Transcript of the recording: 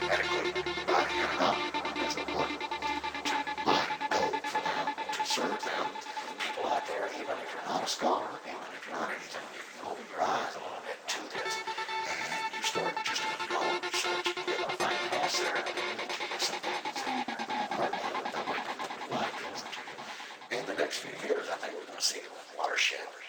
include body or not, it's important to let go for them, to serve them. People out there, even if you're not a scholar, even if you're not anything, you can open your eyes a little bit to this, and you start just doing your own research. You're going to find past there, and you're going to get some things that are that might be life changing to you. In the next few years, I think we're going to see a watershed